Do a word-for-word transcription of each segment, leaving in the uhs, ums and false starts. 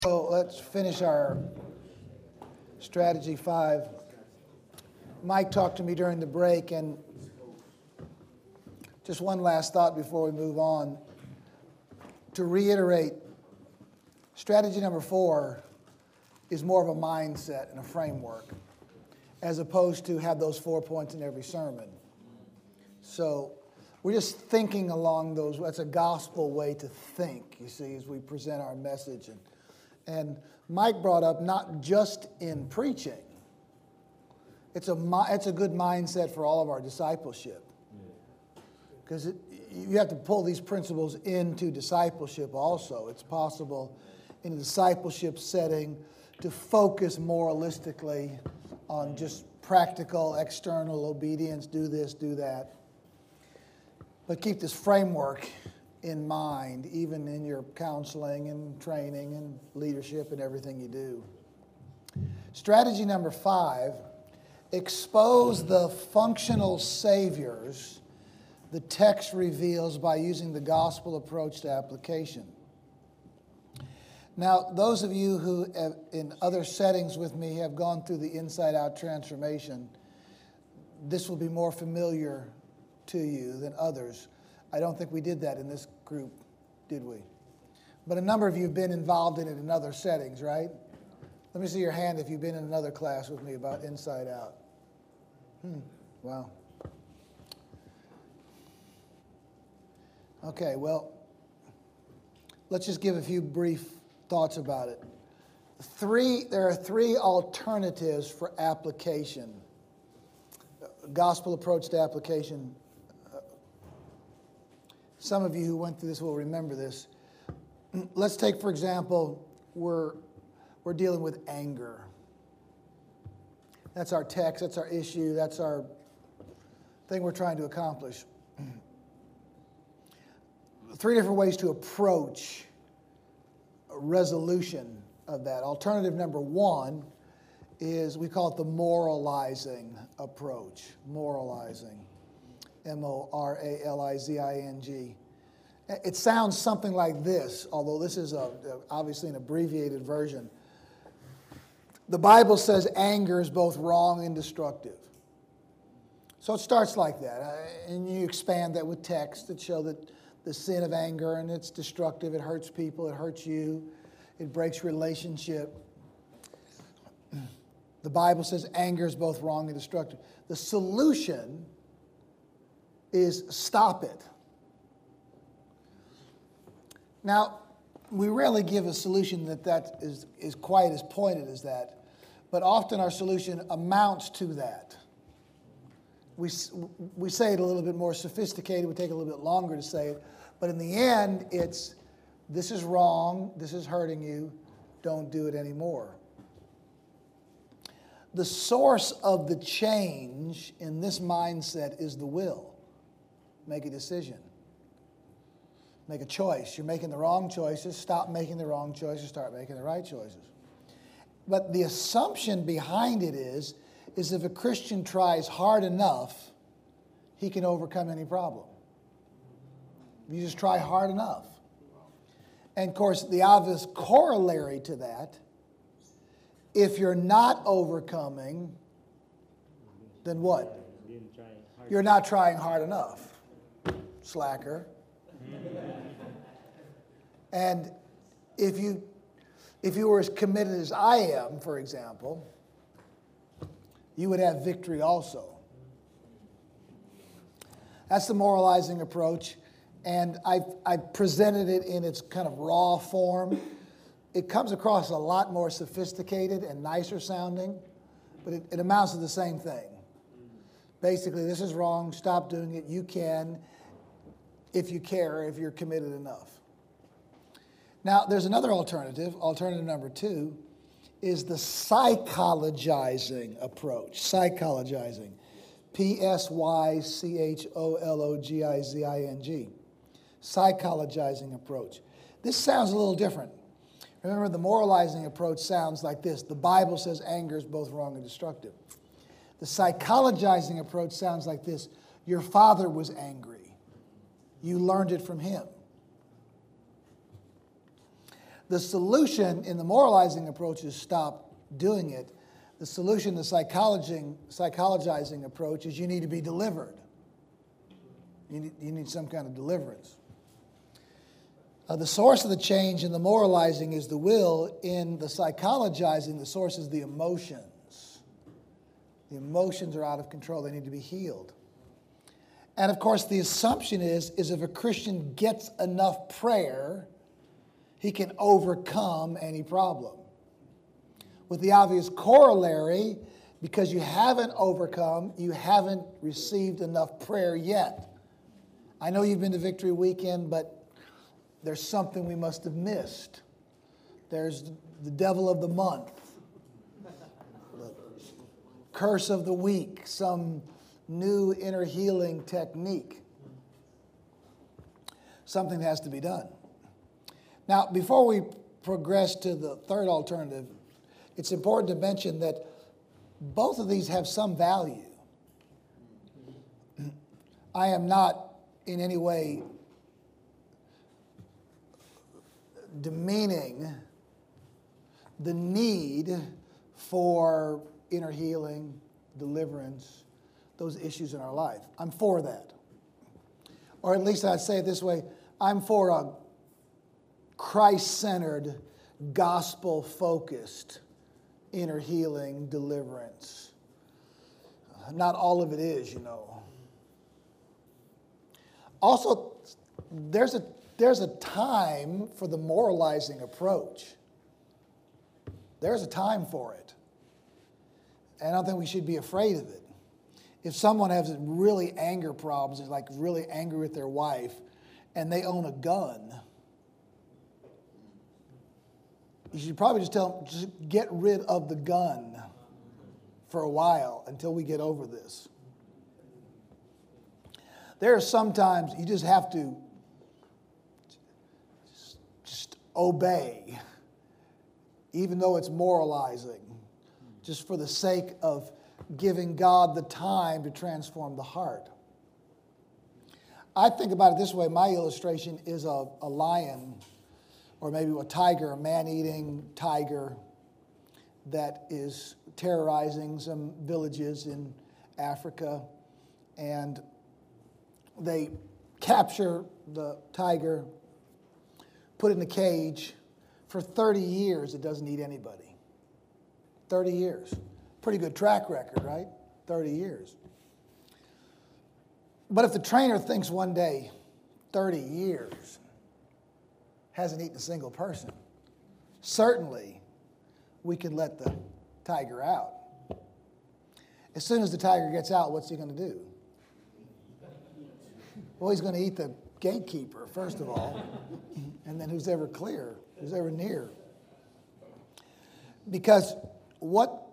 So let's finish our strategy five. Mike talked to me during the break, and just one last thought before we move on. To reiterate, strategy number four is more of a mindset and a framework, as opposed to have those four points in every sermon. So we're just thinking along those. That's a gospel way to think, you see, as we present our message. And, and Mike brought up not just in preaching. It's a, it's a good mindset for all of our discipleship. Because you have to pull these principles into discipleship also. It's possible in a discipleship setting to focus moralistically on just practical, external obedience, do this, do that. But keep this framework in mind, even in your counseling and training and leadership and everything you do. Strategy number five, expose the functional saviors the text reveals by using the gospel approach to application. Now, those of you who have, in other settings with me have gone through the inside-out transformation, this will be more familiar to you than others. I don't think we did that in this group, did we? But a number of you have been involved in it in other settings, right? Let me see your hand if you've been in another class with me about inside out. Hmm, wow. Okay, well, let's just give a few brief thoughts about it. Three, there are three alternatives for application. Gospel approach to application. Some of you who went through this will remember this. Let's take, for example, we're, we're dealing with anger. That's our text, that's our issue, that's our thing we're trying to accomplish. Three different ways to approach a resolution of that. Alternative number one is, we call it the moralizing approach. Moralizing. M O R A L I Z I N G. It sounds something like this, although this is a, obviously an abbreviated version. The Bible says anger is both wrong and destructive. So it starts like that, and you expand that with text that show that the sin of anger, and it's destructive, it hurts people, it hurts you, it breaks relationship. The Bible says anger is both wrong and destructive. The solution is stop it. Now, we rarely give a solution that that is, is quite as pointed as that, but often our solution amounts to that. We, we say it a little bit more sophisticated, we take a little bit longer to say it, but in the end, it's, this is wrong, this is hurting you, don't do it anymore. The source of the change in this mindset is the will. Make a decision. Make a choice. You're making the wrong choices. Stop making the wrong choices. Start making the right choices. But the assumption behind it is, is if a Christian tries hard enough, he can overcome any problem. You just try hard enough. And of course, the obvious corollary to that, if you're not overcoming, then what? You're not trying hard enough. Slacker. And if you if you were as committed as I am, for example, you would have victory also. That's the moralizing approach, and I've, I've presented it in its kind of raw form. It comes across a lot more sophisticated and nicer sounding, but it, it amounts to the same thing. Basically, this is wrong, stop doing it, you can, if you care, if you're committed enough. Now, there's another alternative. Alternative number two is the psychologizing approach. Psychologizing. P S Y C H O L O G I Z I N G. Psychologizing approach. This sounds a little different. Remember, the moralizing approach sounds like this. The Bible says anger is both wrong and destructive. The psychologizing approach sounds like this. Your father was angry. You learned it from him. The solution in the moralizing approach is stop doing it. The solution, the psychologizing, psychologizing approach, is you need to be delivered. You need, you need some kind of deliverance. Uh, the source of the change in the moralizing is the will. In the psychologizing, the source is the emotions. The emotions are out of control. They need to be healed. And of course, the assumption is, is if a Christian gets enough prayer, he can overcome any problem. With the obvious corollary, because you haven't overcome, you haven't received enough prayer yet. I know you've been to Victory Weekend, but there's something we must have missed. There's the devil of the month, the curse of the week, some new inner healing technique. Something has to be done. Now, before we progress to the third alternative, it's important to mention that both of these have some value. I am not in any way demeaning the need for inner healing, deliverance, those issues in our life. I'm for that. Or at least I'd say it this way, I'm for a Christ-centered, gospel-focused inner healing, deliverance. Uh, not all of it is, you know. Also, there's a, there's a time for the moralizing approach. There's a time for it. And I don't think we should be afraid of it. If someone has really anger problems, is like really angry with their wife, and they own a gun, you should probably just tell them, just get rid of the gun for a while until we get over this. There are sometimes you just have to just, just obey, even though it's moralizing, just for the sake of giving God the time to transform the heart. I think about it this way. My illustration is a, a lion, or maybe a tiger, a man-eating tiger that is terrorizing some villages in Africa. And they capture the tiger, put it in a cage. For thirty years, it doesn't eat anybody. thirty years. Pretty good track record, right? thirty years. But if the trainer thinks one day, thirty years, hasn't eaten a single person, certainly we can let the tiger out. As soon as the tiger gets out, what's he going to do? Well, he's going to eat the gatekeeper, first of all, and then who's ever clear, who's ever near. Because what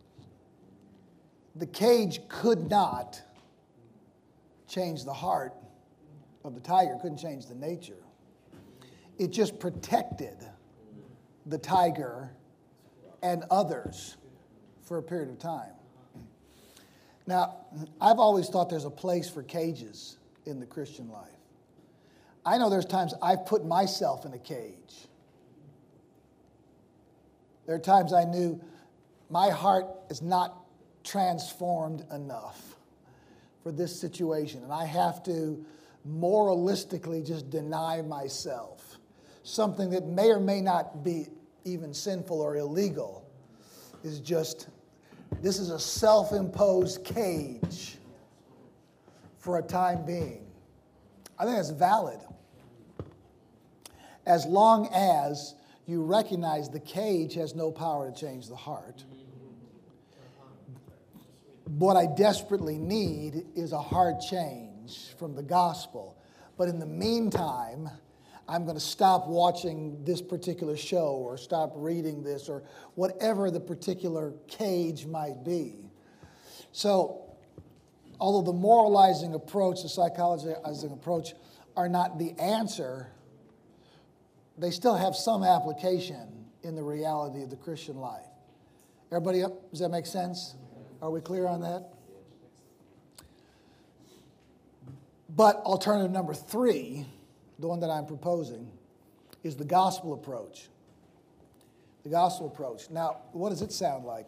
the cage could not change the heart of the tiger, couldn't change the nature. It just protected the tiger and others for a period of time. Now, I've always thought there's a place for cages in the Christian life. I know there's times I've put myself in a cage. There are times I knew my heart is not transformed enough for this situation, and I have to moralistically just deny myself something that may or may not be even sinful or illegal. Is just, this is a self-imposed cage for a time being. I think that's valid, as long as you recognize the cage has no power to change the heart. What I desperately need is a heart change from the gospel. But in the meantime, I'm going to stop watching this particular show or stop reading this or whatever the particular cage might be. So, although the moralizing approach, the psychologizing approach are not the answer, they still have some application in the reality of the Christian life. Everybody up? Does that make sense? Are we clear on that? But alternative number three, the one that I'm proposing, is the gospel approach. The gospel approach. Now, what does it sound like?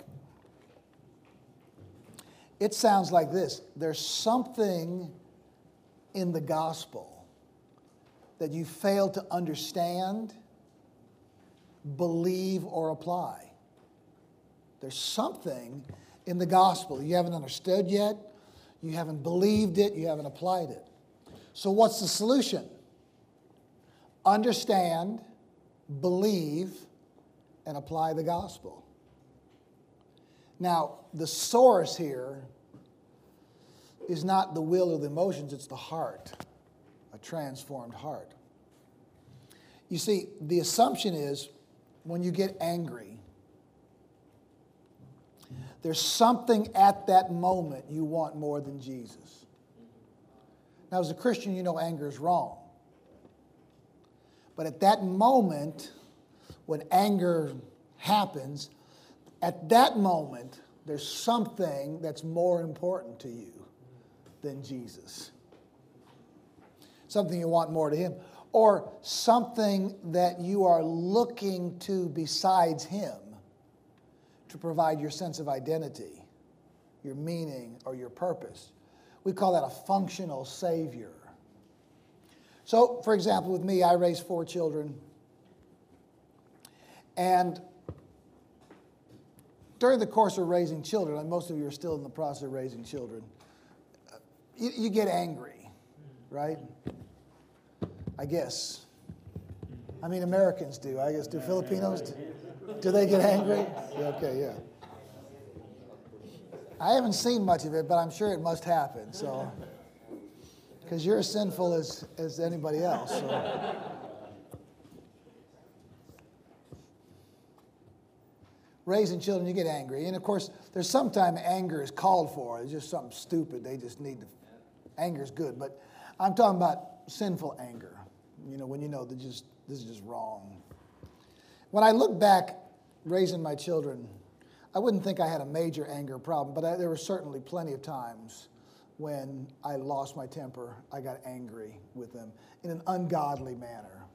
It sounds like this. There's something in the gospel that you fail to understand, believe, or apply. There's something in the gospel you haven't understood yet, you haven't believed it, you haven't applied it. So what's the solution? Understand, believe, and apply the gospel. Now, the source here is not the will or the emotions, it's the heart, a transformed heart. You see, the assumption is when you get angry, there's something at that moment you want more than Jesus. Now, as a Christian, you know anger is wrong. But at that moment, when anger happens, at that moment, there's something that's more important to you than Jesus. Something you want more to him. Or something that you are looking to besides him to provide your sense of identity, your meaning, or your purpose. We call that a functional savior. So, for example, with me, I raised four children. And during the course of raising children, and most of you are still in the process of raising children, you, you get angry, right? I guess. I mean, Americans do. I guess, do Filipinos? Do, do they get angry? Okay, yeah. I haven't seen much of it, but I'm sure it must happen, so. Because you're as sinful as, as anybody else. So. Raising children, you get angry. And of course, there's sometimes anger is called for. It's just something stupid. They just need to, anger is good. But I'm talking about sinful anger. You know, when you know that just this is just wrong. When I look back raising my children, I wouldn't think I had a major anger problem, but I, there were certainly plenty of times when I lost my temper, I got angry with them in an ungodly manner.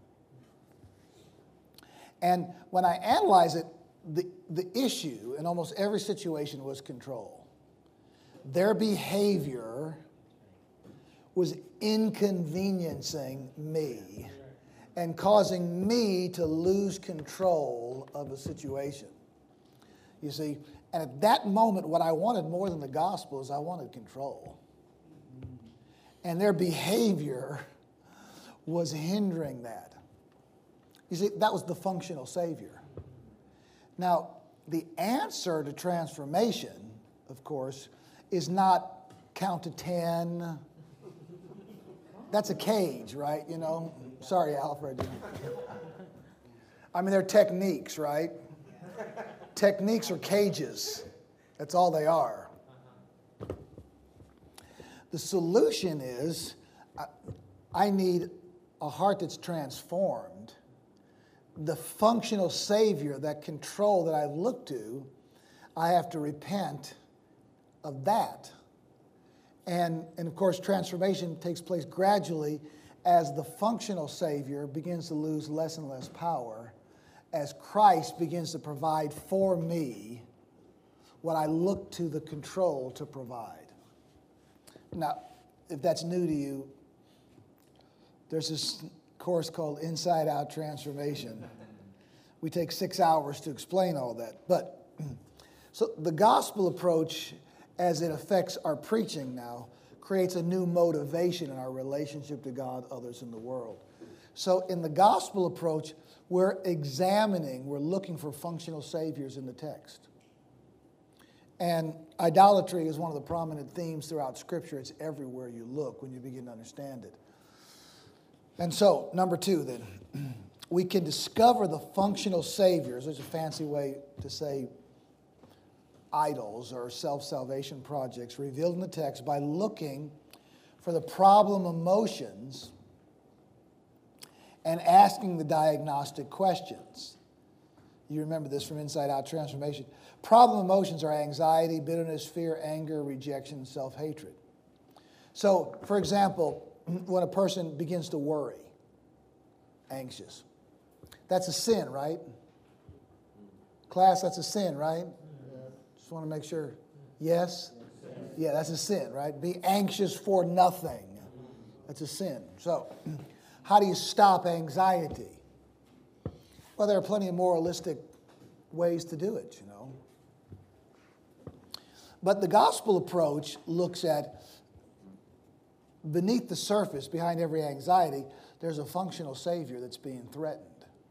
And when I analyze it, the, the issue in almost every situation was control. Their behavior was inconveniencing me and causing me to lose control of a situation. You see, and at that moment, what I wanted more than the gospel is I wanted control. And their behavior was hindering that. You see, that was the functional savior. Now, the answer to transformation, of course, is not count to ten. That's a cage, right? You know? Sorry, Alfred. I mean, they're techniques, right? Techniques are cages. That's all they are. The solution is I, I need a heart that's transformed. The functional savior, that control that I look to, I have to repent of that. And, and of course, transformation takes place gradually as the functional savior begins to lose less and less power, as Christ begins to provide for me what I look to the control to provide. Now, if that's new to you, there's this course called Inside Out Transformation. We take six hours to explain all that. But, so the gospel approach, as it affects our preaching now, creates a new motivation in our relationship to God, others, in the world. So in the gospel approach, we're examining, we're looking for functional saviors in the text. And idolatry is one of the prominent themes throughout Scripture. It's everywhere you look when you begin to understand it. And so, number two then, we can discover the functional saviors. There's a fancy way to say idols or self-salvation projects revealed in the text by looking for the problem emotions and asking the diagnostic questions. You remember this from Inside Out Transformation. Problem emotions are anxiety, bitterness, fear, anger, rejection, self-hatred. So, for example, when a person begins to worry, anxious, that's a sin, right? Class, that's a sin, right? Just want to make sure. Yes? Yeah, that's a sin, right? Be anxious for nothing. That's a sin. So, how do you stop anxiety? Well, there are plenty of moralistic ways to do it, you know. But the gospel approach looks at beneath the surface, behind every anxiety, there's a functional Savior that's being threatened.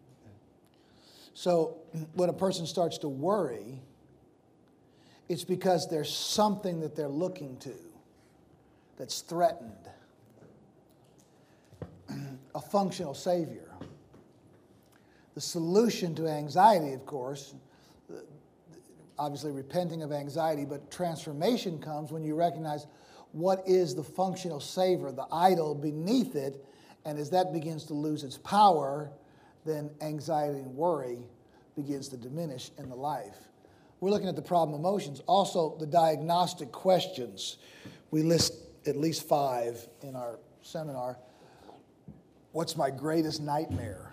So when a person starts to worry, it's because there's something that they're looking to that's threatened. A functional Savior. The solution to anxiety, of course, obviously repenting of anxiety, but transformation comes when you recognize what is the functional Savior, the idol beneath it, and as that begins to lose its power, then anxiety and worry begins to diminish in the life. We're looking at the problem emotions. Also, the diagnostic questions. We list at least five in our seminar. What's my greatest nightmare?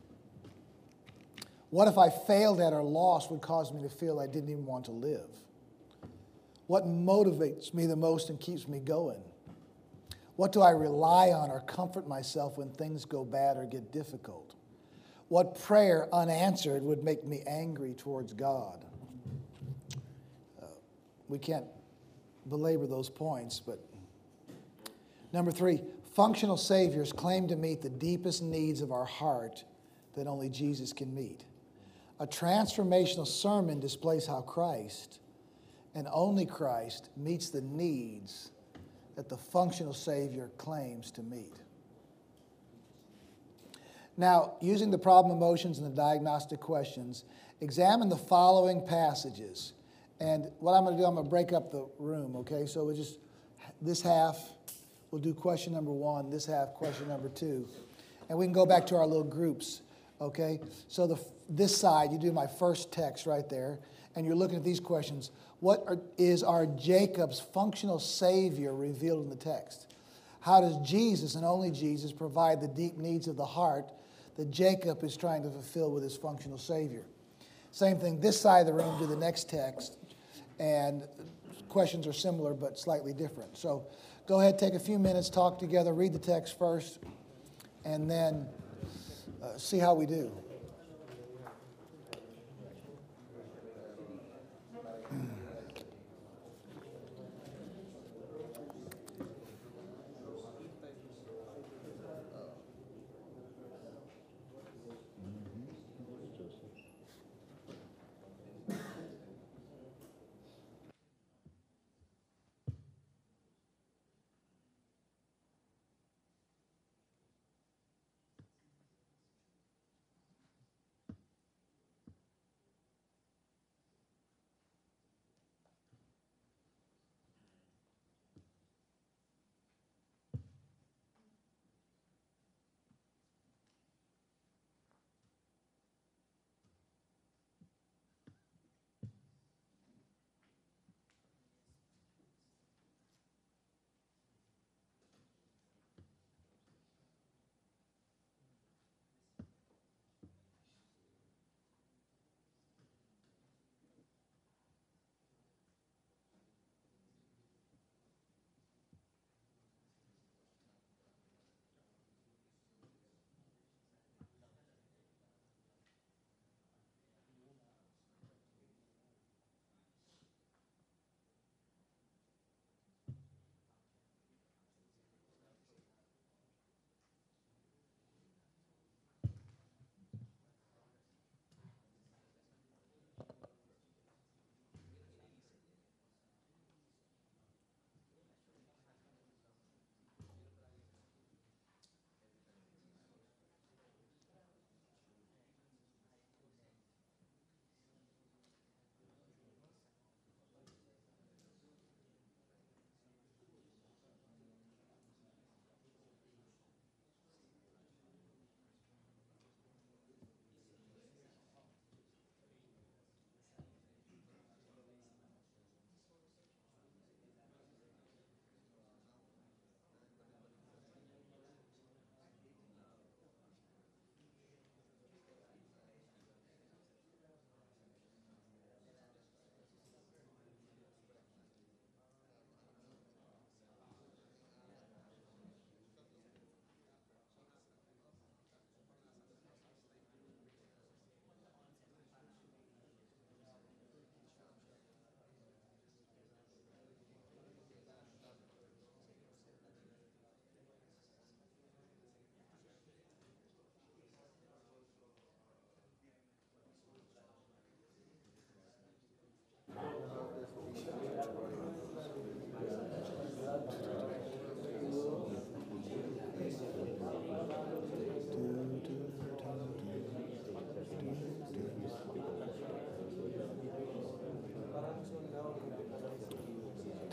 What if I failed at or lost would cause me to feel I didn't even want to live? What motivates me the most and keeps me going? What do I rely on or comfort myself when things go bad or get difficult? What prayer unanswered would make me angry towards God? Uh, we can't belabor those points, but number three, functional saviors claim to meet the deepest needs of our heart that only Jesus can meet. A transformational sermon displays how Christ, and only Christ, meets the needs that the functional Savior claims to meet. Now, using the problem emotions and the diagnostic questions, examine the following passages. And what I'm going to do, I'm going to break up the room, okay? So we'll just, this half, we'll do question number one, this half, question number two. And we can go back to our little groups, okay? So the, this side, you do my first text right there, and you're looking at these questions. What are, is our Jacob's functional Savior revealed in the text? How does Jesus, and only Jesus, provide the deep needs of the heart that Jacob is trying to fulfill with his functional Savior? Same thing, this side of the room, do the next text. And questions are similar but slightly different. So go ahead, take a few minutes, talk together, read the text first, and then uh, see how we do.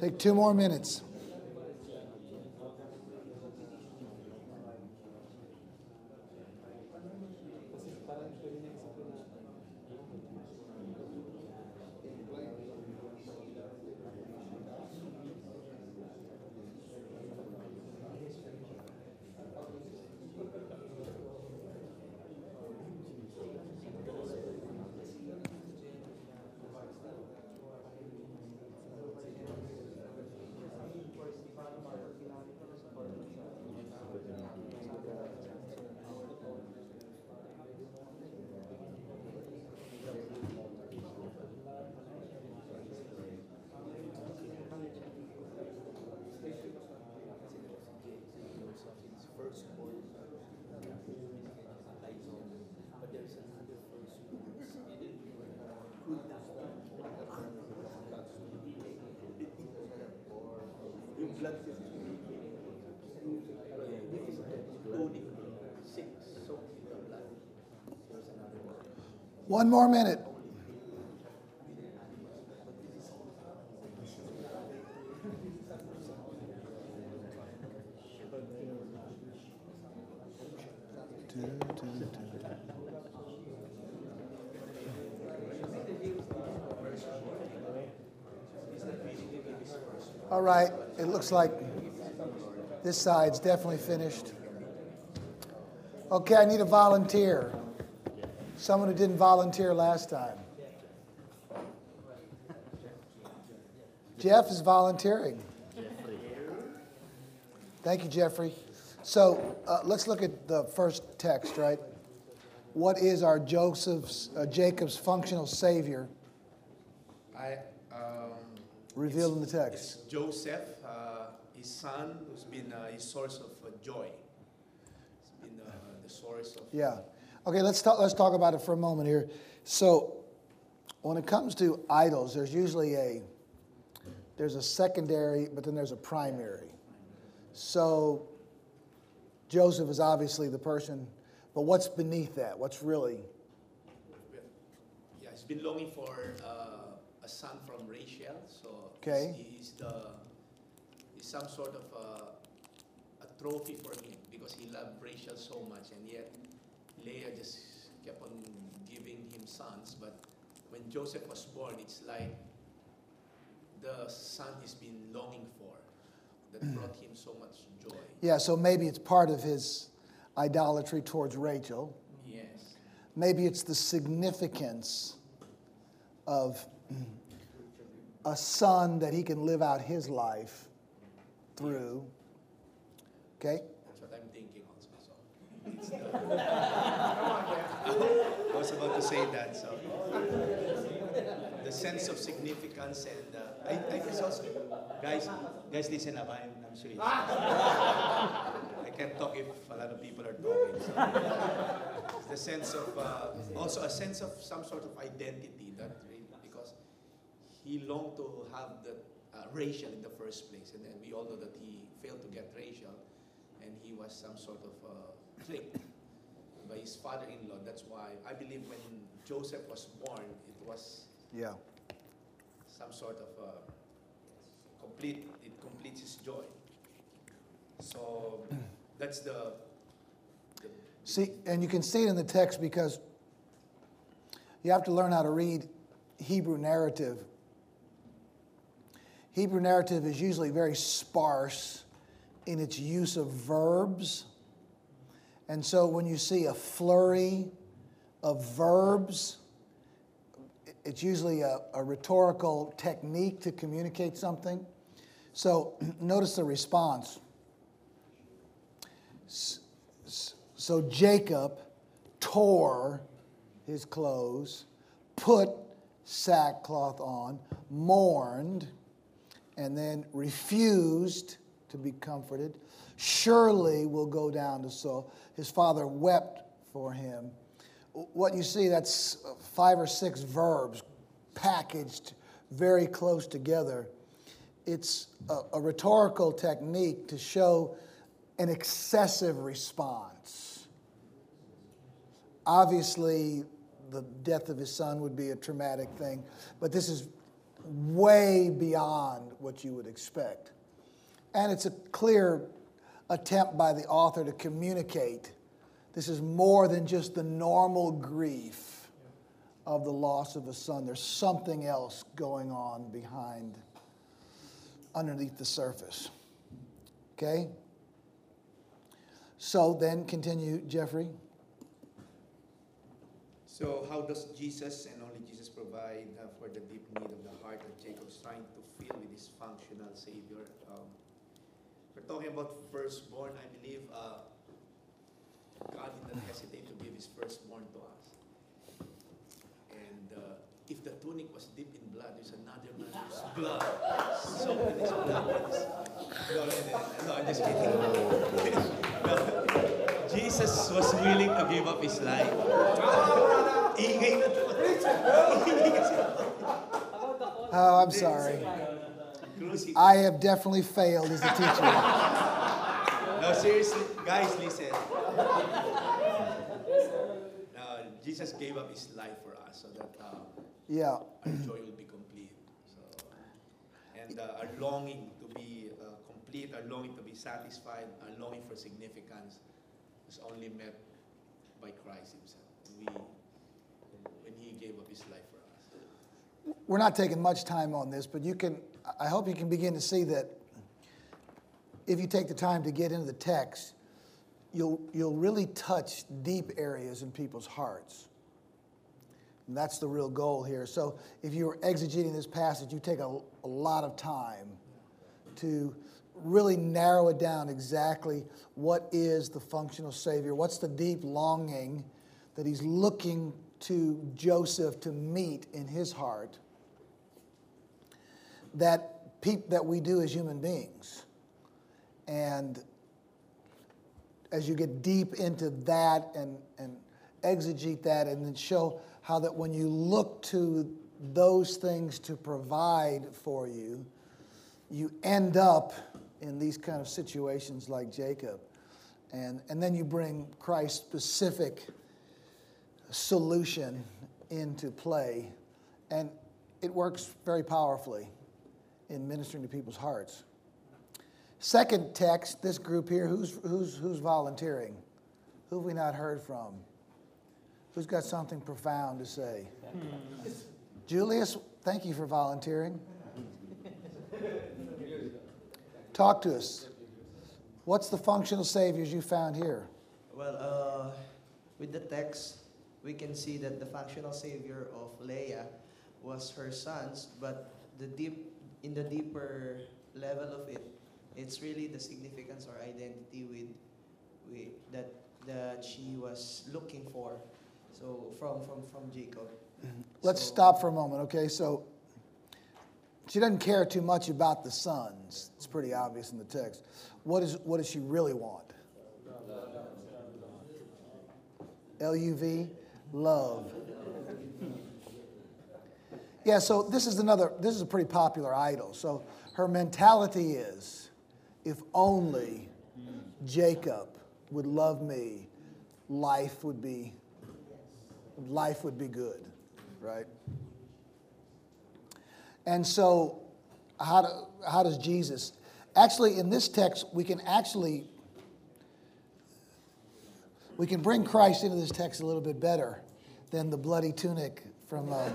Take two more minutes. One more minute. All right, it looks like this side's definitely finished. Okay, I need a volunteer. Someone who didn't volunteer last time. Jeff is volunteering. Thank you, Jeffrey. So uh, let's look at the first text, right? What is our Joseph's, uh, Jacob's functional savior? I, um, revealed in the text. It's Joseph, uh, his son, who's been uh, his source of uh, joy. It's been uh, the source of. Yeah. Okay, let's talk, let's talk about it for a moment here. So when it comes to idols, there's usually a, there's a secondary, but then there's a primary. So Joseph is obviously the person, but what's beneath that? What's really? Yeah, he's been longing for uh, a son from Rachel. So okay. he's, he's the, he's some sort of uh, a trophy for him because he loved Rachel so much, and yet Leah just kept on giving him sons. But when Joseph was born, it's like the son he's been longing for that brought him so much joy. Yeah, so maybe it's part of his idolatry towards Rachel. Yes. Maybe it's the significance of a son that he can live out his life through. Okay? That's what I'm thinking also. So it's the, I was about to say that. So the sense of significance and uh, I, I guess also, guys, guys, listen up. I'm, I'm serious. I can't talk if a lot of people are talking. So it's the sense of uh, also a sense of some sort of identity that because he longed to have the uh, Rachel in the first place, and then we all know that he failed to get Rachel, and he was some sort of uh, tricked by his father-in-law. That's why I believe when Joseph was born, it was yeah. some sort of uh, complete, it completes his joy. So that's the, the... See, and you can see it in the text because you have to learn how to read Hebrew narrative. Hebrew narrative is usually very sparse in its use of verbs. And so when you see a flurry of verbs, it's usually a, a rhetorical technique to communicate something. So notice the response. So Jacob tore his clothes, put sackcloth on, mourned, and then refused to be comforted. Surely will go down to Saul. His father wept for him. What you see, that's five or six verbs packaged very close together. It's a, a rhetorical technique to show an excessive response. Obviously, the death of his son would be a traumatic thing, but this is way beyond what you would expect. And it's a clear attempt by the author to communicate this is more than just the normal grief of the loss of a son. There's something else going on behind, underneath the surface. Okay? So then continue, Jeffrey. So how does Jesus and only Jesus provide uh, for the deep need of the heart that Jacob's trying to fill with his functional Savior? Um, we're talking about firstborn. I believe uh, God did not hesitate to give his firstborn to us. And uh, if the tunic was dipped in blood, there's another man whose blood soaked in his blood. No, no, no, no, I'm just kidding. No, Jesus was willing to give up his life. Ingay na to. Oh, I'm sorry. I have definitely failed as a teacher. No, seriously, guys, listen. No, Jesus gave up his life for us so that uh, Yeah. our joy will be complete. So, and uh, our longing to be uh, complete, our longing to be satisfied, our longing for significance is only met by Christ himself. We, when he gave up his life for us. We're not taking much time on this, but you can, I hope you can begin to see that if you take the time to get into the text, you'll, you'll really touch deep areas in people's hearts. And that's the real goal here. So if you were exegeting this passage, you take a, a lot of time to really narrow it down exactly what is the functional Savior, what's the deep longing that he's looking to Joseph to meet in his heart that, peop- that we do as human beings. And as you get deep into that and, and exegete that and then show how that when you look to those things to provide for you, you end up in these kind of situations like Jacob. And, and then you bring Christ's specific solution into play. And it works very powerfully in ministering to people's hearts. Second text, this group here, who's, who's, who's volunteering? Who have we not heard from? Who's got something profound to say? Julius, thank you for volunteering. Talk to us. What's the functional saviors you found here? Well, uh, with the text, we can see that the functional savior of Leah was her sons, but the deep, in the deeper level of it, it's really the significance or identity with, with that that she was looking for. So from from from Jacob. Let's So- stop for a moment, okay? So she doesn't care too much about the sons. It's pretty obvious in the text. What is what does she really want? L U V, love. Yeah, so this is another, this is a pretty popular idol. So her mentality is, if only Jacob would love me, life would be, life would be good, right? And so how, do, how does Jesus, actually in this text, we can actually, we can bring Christ into this text a little bit better than the bloody tunic from, uh,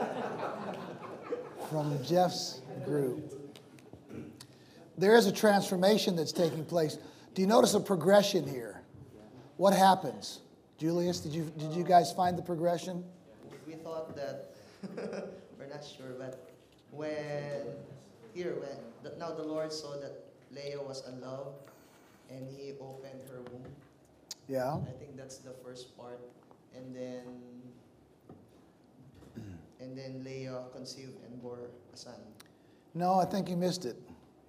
from Jeff's group. There is a transformation that's taking place. Do you notice a progression here? What happens? Julius, did you, did you guys find the progression? We thought that we're not sure, but when here when the, now the Lord saw that Leah was unloved, and He opened her womb. Yeah. I think that's the first part, and then and then Leah conceived and bore a son. No, I think you missed it.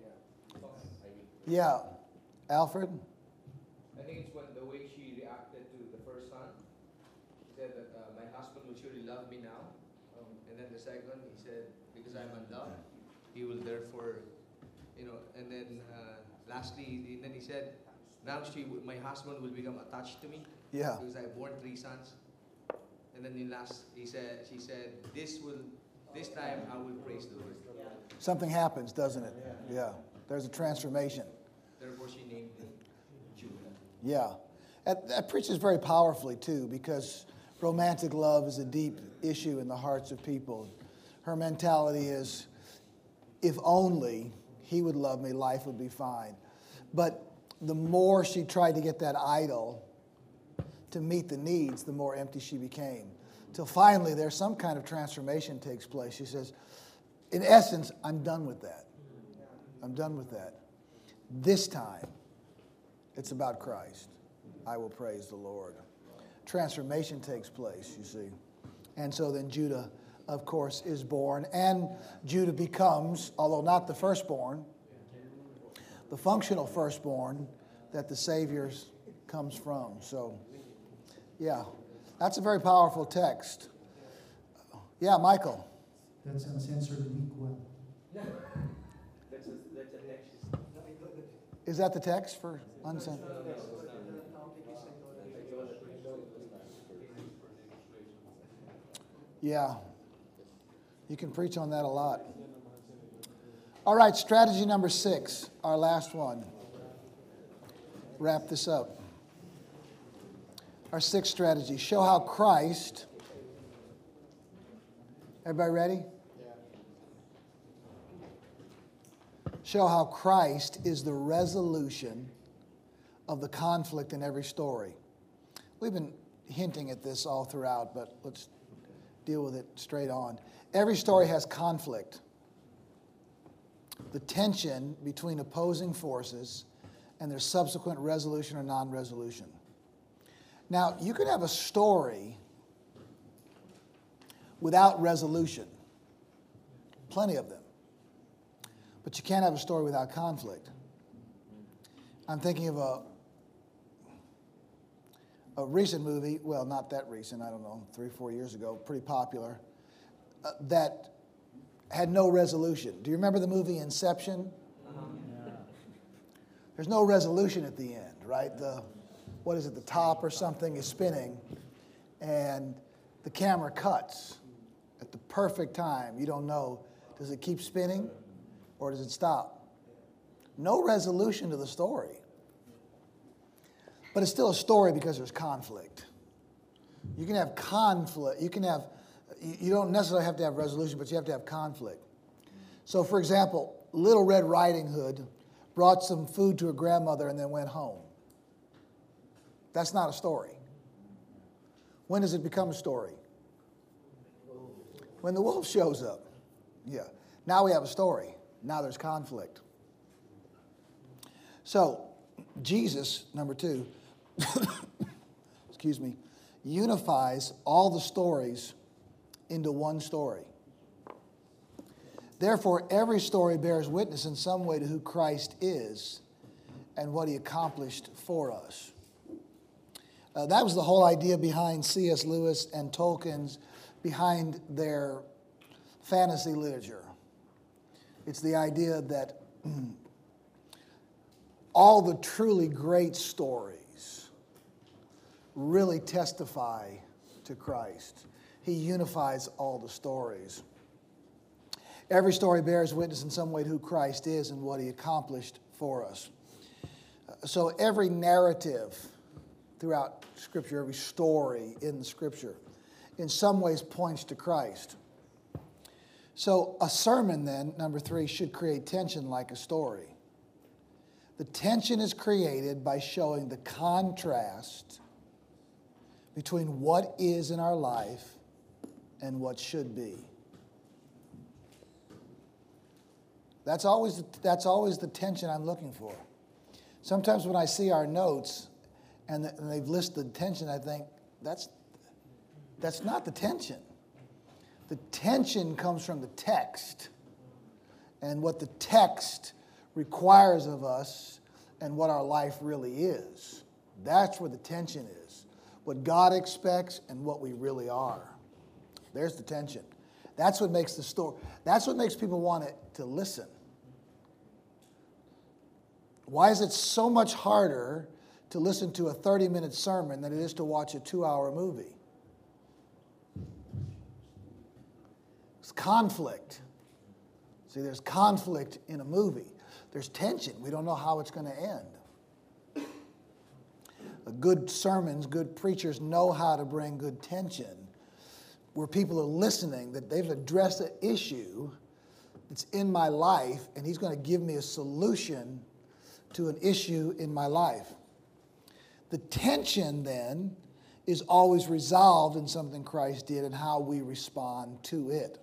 Yeah. Alfred? I think it's when the way she reacted to the first son. She said that uh, my husband will surely love me now. Um, and then the second, he said, because I'm unloved, he will therefore, you know, and then uh, lastly, and then he said, now she, w- my husband will become attached to me. Yeah. Because I born three sons. And then in last, he said, she said, this will, This time I will praise the Lord. Something happens, doesn't it? Yeah. There's a transformation. Therefore, she named him Judah. Yeah. That, that preaches very powerfully, too, because romantic love is a deep issue in the hearts of people. Her mentality is, if only he would love me, life would be fine. But the more she tried to get that idol to meet the needs, the more empty she became. Till finally, there's some kind of transformation takes place. She says, in essence, I'm done with that. I'm done with that. This time, it's about Christ. I will praise the Lord. Transformation takes place, you see. And so then Judah, of course, is born. And Judah becomes, although not the firstborn, the functional firstborn that the Savior comes from. So, yeah, that's a very powerful text. Yeah, Michael. That's uncensored week one. That's a, that's a next. Is that the text for uncensored? Yeah. You can preach on that a lot. All right, strategy number six, our last one. Wrap this up. Our sixth strategy, show how Christ, everybody ready? Show how Christ is the resolution of the conflict in every story. We've been hinting at this all throughout, but let's deal with it straight on. Every story has conflict. The tension between opposing forces and their subsequent resolution or non-resolution. Now, you could have a story without resolution. Plenty of them. But you can't have a story without conflict. I'm thinking of a, a recent movie, well, not that recent, I don't know, three, four years ago, pretty popular, uh, that had no resolution. Do you remember the movie Inception? Uh-huh. Yeah. There's no resolution at the end, right? The, what is it, the top or something is spinning, and the camera cuts at the perfect time. You don't know, does it keep spinning or does it stop? No resolution to the story. But it's still a story because there's conflict. You can have conflict. You can have, you don't necessarily have to have resolution, but you have to have conflict. So, for example, Little Red Riding Hood brought some food to her grandmother and then went home. That's not a story. When does it become a story? When the wolf shows up. Yeah. Now we have a story. Now there's conflict. So, Jesus, number two, excuse me, unifies all the stories into one story. Therefore, every story bears witness in some way to who Christ is and what he accomplished for us. Uh, that was the whole idea behind C S Lewis and Tolkien's, behind their fantasy literature. It's the idea that all the truly great stories really testify to Christ. He unifies all the stories. Every story bears witness in some way to who Christ is and what he accomplished for us. So every narrative throughout Scripture, every story in the Scripture, in some ways points to Christ. So a sermon then, number three, should create tension like a story. The tension is created by showing the contrast between what is in our life and what should be. That's always, that's always the tension I'm looking for. Sometimes when I see our notes and, the, and they've listed tension, I think, that's, that's not the tension. The tension comes from the text and what the text requires of us and what our life really is. That's where the tension is. What God expects and what we really are. There's the tension. That's what makes the story, that's what makes people want it to listen. Why is it so much harder to listen to a thirty-minute sermon than it is to watch a two-hour movie? It's conflict. See, there's conflict in a movie. There's tension. We don't know how it's going to end. Good sermons, good preachers know how to bring good tension where people are listening, that they've addressed an issue that's in my life, and he's going to give me a solution to an issue in my life. The tension then is always resolved in something Christ did and how we respond to it.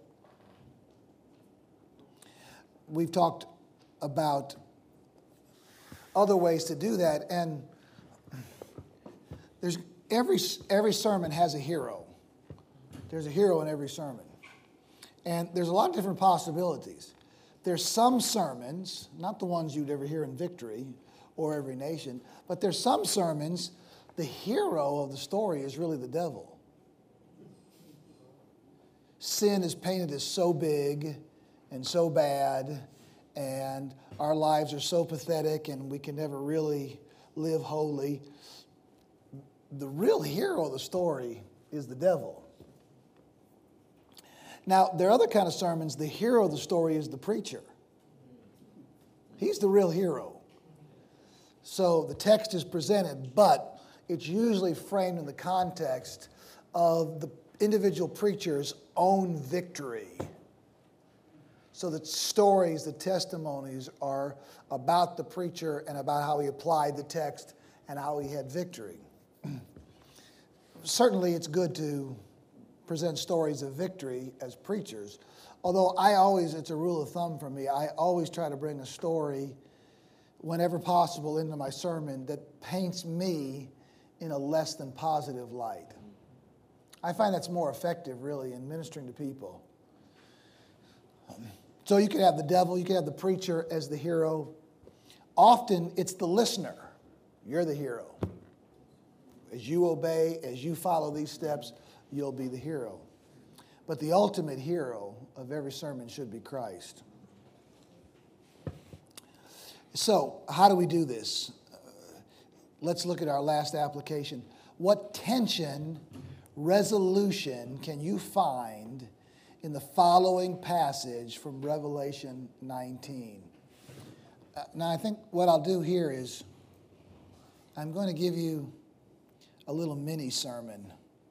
We've talked about other ways to do that, and there's every every sermon has a hero. There's a hero in every sermon. And there's a lot of different possibilities. There's some sermons, not the ones you'd ever hear in Victory or Every Nation, but there's some sermons, the hero of the story is really the devil. Sin is painted as so big and so bad, and our lives are so pathetic, and we can never really live holy. The real hero of the story is the devil. Now, there are other kind of sermons, the hero of the story is the preacher. He's the real hero. So the text is presented, but it's usually framed in the context of the individual preacher's own victory. So the stories, the testimonies are about the preacher and about how he applied the text and how he had victory. Certainly it's good to present stories of victory as preachers, although I always, it's a rule of thumb for me, I always try to bring a story whenever possible into my sermon that paints me in a less than positive light. I find that's more effective, really, in ministering to people. So you could have the devil, you could have the preacher as the hero. Often it's the listener. You're the hero. As you obey, as you follow these steps, you'll be the hero. But the ultimate hero of every sermon should be Christ. So, how do we do this? Uh, let's look at our last application. What tension, resolution can you find in the following passage from Revelation nineteen? Uh, now, I think what I'll do here is I'm going to give you a little mini sermon.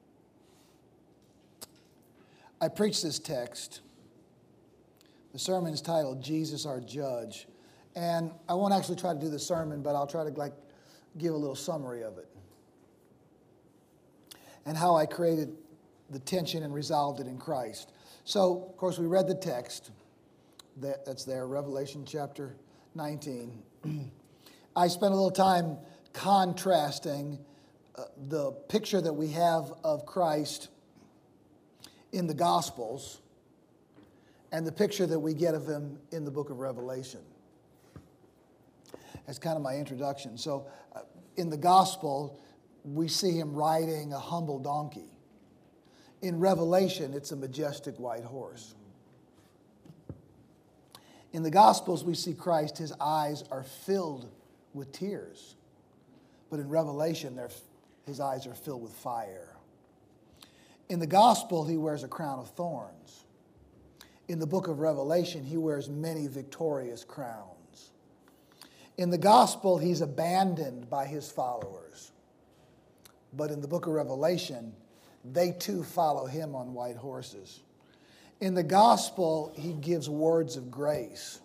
I preached this text. The sermon is titled Jesus Our Judge. And I won't actually try to do the sermon, but I'll try to like give a little summary of it. And how I created the tension and resolved it in Christ. So, of course, we read the text. That, that's there, Revelation chapter nineteen. I spent a little time contrasting uh, the picture that we have of Christ in the Gospels and the picture that we get of him in the book of Revelation. That's kind of my introduction. So uh, in the Gospel, we see him riding a humble donkey. In Revelation, it's a majestic white horse. In the Gospels, we see Christ, his eyes are filled with tears. But in Revelation, his eyes are filled with fire. In the Gospel, he wears a crown of thorns. In the book of Revelation, he wears many victorious crowns. In the Gospel, he's abandoned by his followers. But in the book of Revelation, they too follow him on white horses. In the Gospel, he gives words of grace.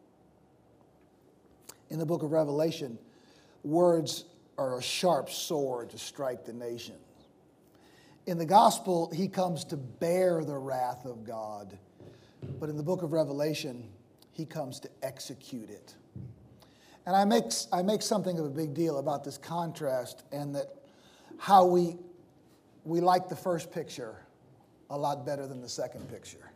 In the book of Revelation, words are a sharp sword to strike the nations. In the Gospel, he comes to bear the wrath of God. But in the book of Revelation, he comes to execute it. And I make, I make something of a big deal about this contrast and that how we, we like the first picture a lot better than the second picture.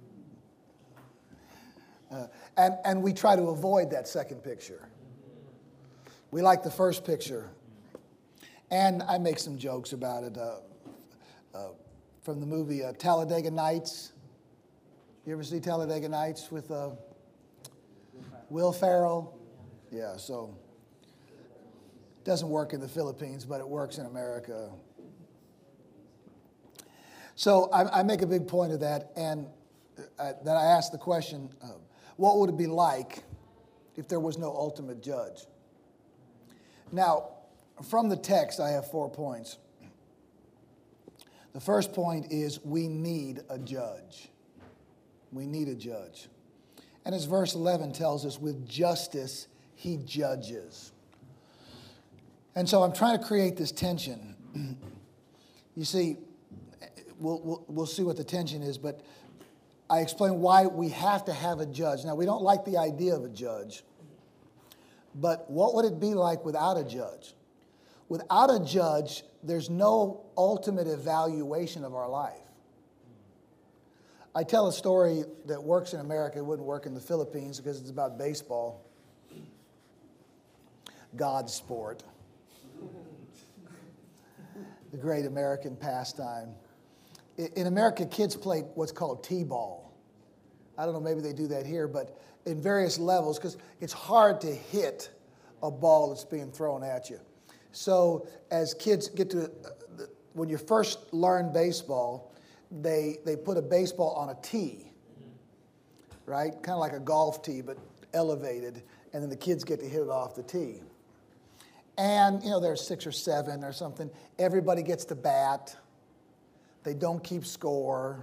Uh, and, and we try to avoid that second picture. We like the first picture. And I make some jokes about it uh, uh, from the movie uh, Talladega Nights. You ever see Talladega Nights with uh, Will Ferrell? Yeah, so it doesn't work in the Philippines, but it works in America. So I, I make a big point of that, and uh, that I asked the question, uh, what would it be like if there was no ultimate judge? Now, from the text, I have four points. The first point is we need a judge. We need a judge. And as verse eleven tells us, with justice he judges. And so I'm trying to create this tension. You see, we'll, we'll, we'll see what the tension is, but I explain why we have to have a judge. Now, we don't like the idea of a judge, but what would it be like without a judge? Without a judge, there's no ultimate evaluation of our life. I tell a story that works in America. It wouldn't work in the Philippines because it's about baseball. God's sport. The great American pastime. In America, kids play what's called t-ball. I don't know, maybe they do that here, but in various levels, because it's hard to hit a ball that's being thrown at you. So as kids get to, when you first learn baseball, they, they put a baseball on a tee, right? Kind of like a golf tee, but elevated, and then the kids get to hit it off the tee. And, you know, there's six or seven or something. Everybody gets to bat. They don't keep score.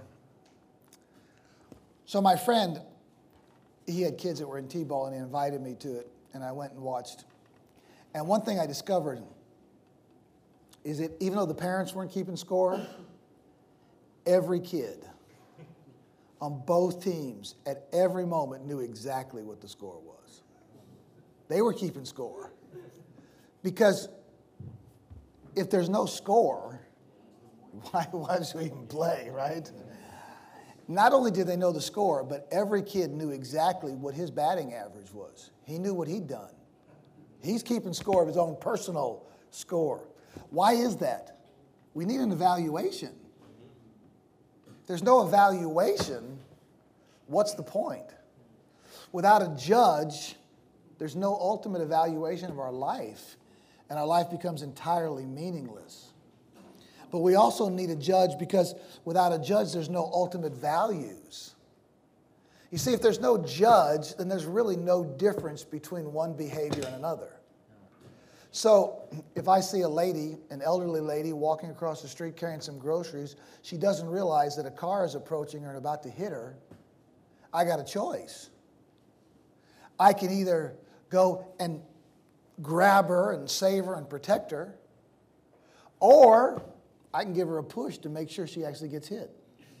So my friend, he had kids that were in t-ball, and he invited me to it, and I went and watched. And one thing I discovered is that even though the parents weren't keeping score, every kid on both teams at every moment knew exactly what the score was. They were keeping score. Because if there's no score, why, why should we even play, right? Not only did they know the score, but every kid knew exactly what his batting average was. He knew what he'd done. He's keeping score of his own personal score. Why is that? We need an evaluation. If there's no evaluation, what's the point? Without a judge, there's no ultimate evaluation of our life, and our life becomes entirely meaningless. But we also need a judge because without a judge, there's no ultimate values. You see, if there's no judge, then there's really no difference between one behavior and another. So if I see a lady, an elderly lady, walking across the street carrying some groceries, she doesn't realize that a car is approaching her and about to hit her, I got a choice. I can either go and grab her and save her and protect her, or I can give her a push to make sure she actually gets hit.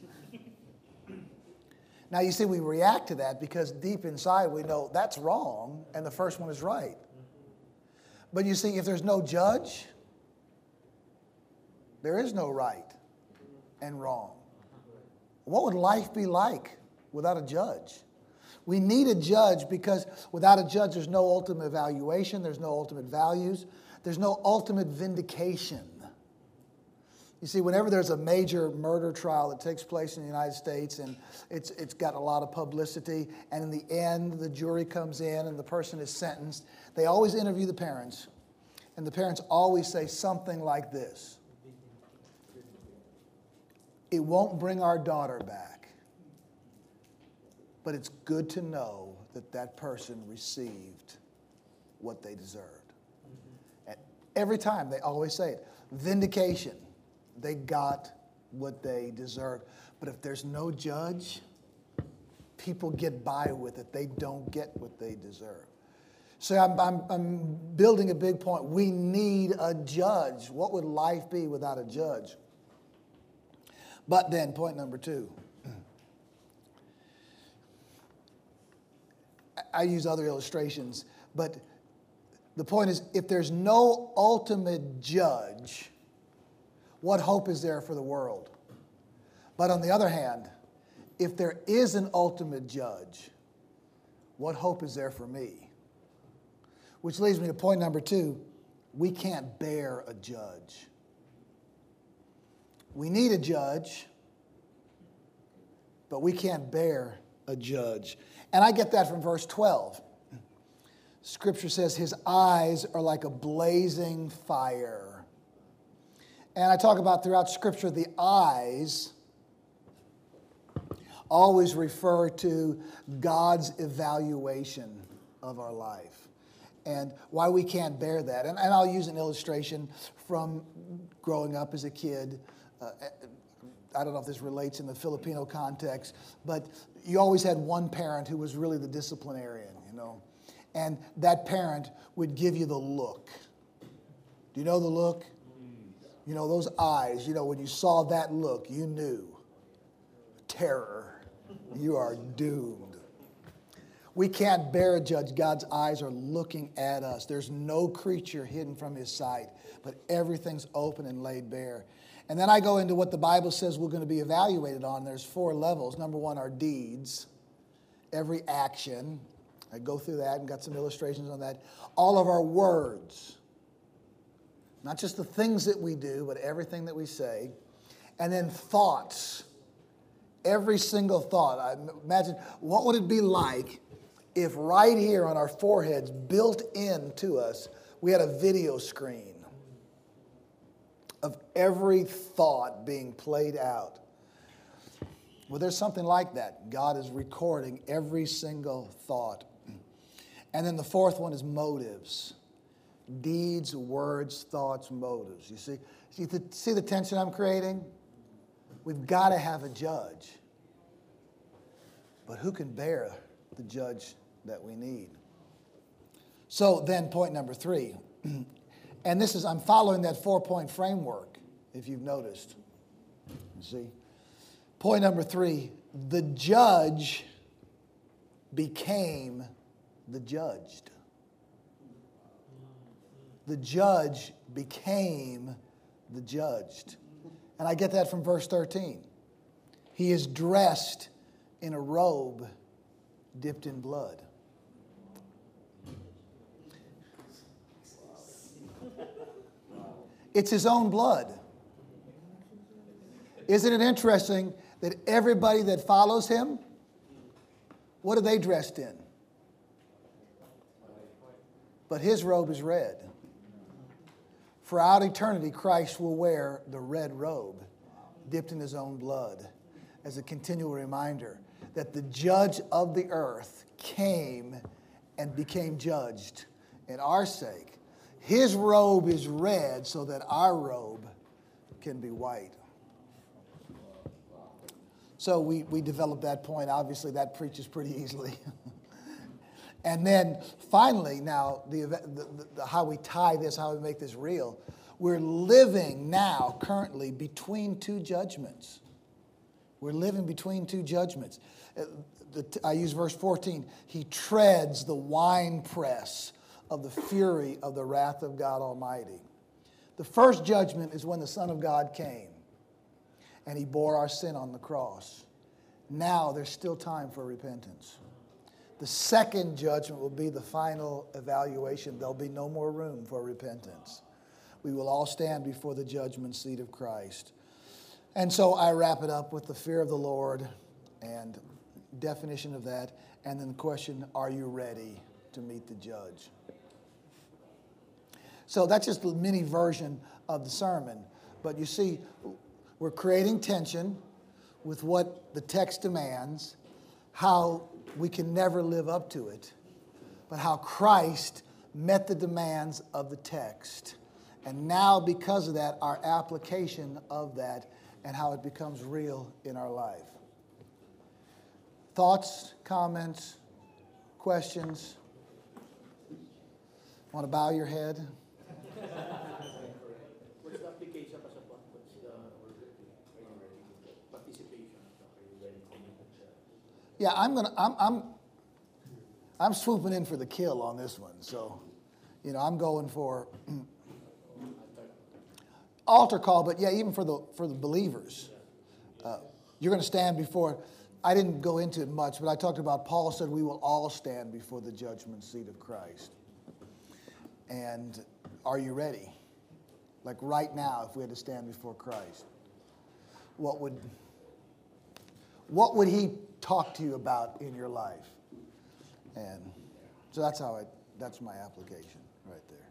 Now, you see, we react to that because deep inside we know that's wrong and the first one is right. But you see, if there's no judge, there is no right and wrong. What would life be like without a judge? We need a judge because without a judge, there's no ultimate evaluation, there's no ultimate values, there's no ultimate vindication. You see, whenever there's a major murder trial that takes place in the United States and it's, it's got a lot of publicity, and in the end, the jury comes in and the person is sentenced, they always interview the parents, and the parents always say something like this: "It won't bring our daughter back, but it's good to know that that person received what they deserved." And every time they always say it. Vindication. They got what they deserve. But if there's no judge, people get by with it. They don't get what they deserve. So I'm, I'm, I'm building a big point. We need a judge. What would life be without a judge? But then, point number two. I use other illustrations, but the point is, if there's no ultimate judge, what hope is there for the world? But on the other hand, if there is an ultimate judge, what hope is there for me? Which leads me to point number two. We can't bear a judge. We need a judge, but we can't bear a judge. And I get that from verse twelve. Scripture says his eyes are like a blazing fire. And I talk about throughout Scripture the eyes always refer to God's evaluation of our life and why we can't bear that. And, and I'll use an illustration from growing up as a kid. Uh, I don't know if this relates in the Filipino context, but you always had one parent who was really the disciplinarian, you know. And that parent would give you the look. Do you know the look? You know, those eyes, you know, when you saw that look, you knew. Terror. You are doomed. We can't bear a judge. God's eyes are looking at us. There's no creature hidden from his sight, but everything's open and laid bare. And then I go into what the Bible says we're going to be evaluated on. There's four levels. Number one, our deeds, every action. I go through that and got some illustrations on that. All of our words, not just the things that we do, but everything that we say. And then thoughts, every single thought. I imagine, what would it be like if right here on our foreheads, built into us, we had a video screen of every thought being played out? Well, there's something like that. God is recording every single thought. And then the fourth one is motives. Deeds, words, thoughts, motives. You see, see the, see the tension I'm creating? We've got to have a judge. But who can bear the judge that we need? So then point number three. And this is, I'm following that four-point framework, if you've noticed. You see? Point number three, the judge became the judged. The judge became the judged. And I get that from verse thirteen. He is dressed in a robe dipped in blood. It's his own blood. Isn't it interesting that everybody that follows him, what are they dressed in? But his robe is red. Throughout eternity, Christ will wear the red robe dipped in his own blood as a continual reminder that the judge of the earth came and became judged in our sake. His robe is red so that our robe can be white. So we, we developed that point. Obviously, that preaches pretty easily. And then finally, now, the, the, the, how we tie this, how we make this real, we're living now, currently, between two judgments. We're living between two judgments. I use verse fourteen. He treads the winepress of the fury of the wrath of God Almighty. The first judgment is when the Son of God came and he bore our sin on the cross. Now there's still time for repentance. The second judgment will be the final evaluation. There'll be no more room for repentance. We will all stand before the judgment seat of Christ. And so I wrap it up with the fear of the Lord and definition of that, and then the question, are you ready to meet the judge? So that's just a mini version of the sermon. But you see, we're creating tension with what the text demands, how we can never live up to it, but how Christ met the demands of the text. And now, because of that, our application of that and how it becomes real in our life. Thoughts, comments, questions? Want to bow your head? What's the application, Pastor Paul? What's the participation? Yeah, I'm gonna. I'm. I'm. I'm swooping in for the kill on this one. So, you know, I'm going for altar call. But yeah, even for the for the believers, uh, you're going to stand before. I didn't go into it much, but I talked about Paul said we will all stand before the judgment seat of Christ. And are you ready? Like right now, if we had to stand before Christ, what would what would he talk to you about in your life? And so that's how I that's my application right there.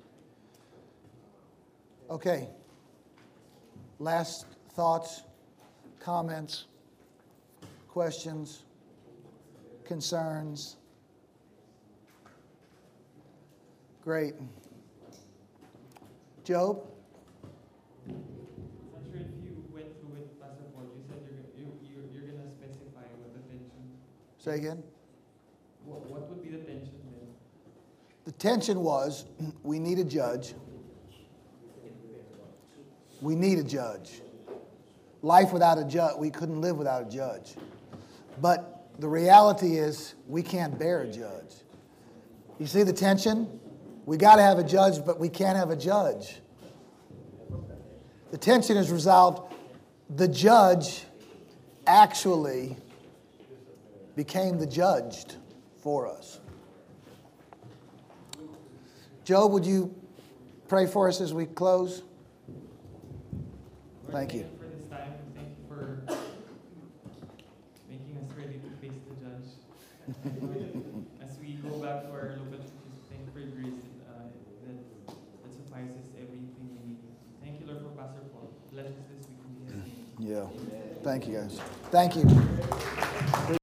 Okay. Last thoughts, comments, questions, concerns? Great. Job? I'm not sure if you went through with Pastor Paul. You said you're, go- you, you're, you're going to specify what the tension. Say again? What, what would be the tension then? The tension was we need a judge. We need a judge. Life without a judge, we couldn't live without a judge. But the reality is we can't bear a judge. You see the tension? We got to have a judge, but we can't have a judge. The tension is resolved. The judge actually became the judged for us. Job, would you pray for us as we close? Lord, Thank you. for this time. Thank you for making us ready to face the judge. And Lord, as we go back to our local churches, thank you for your grace uh, that, that suffices everything we need. Thank you, Lord, for Pastor Paul. Bless us this week in Jesus' name. Yeah. Thank you, guys. Thank you.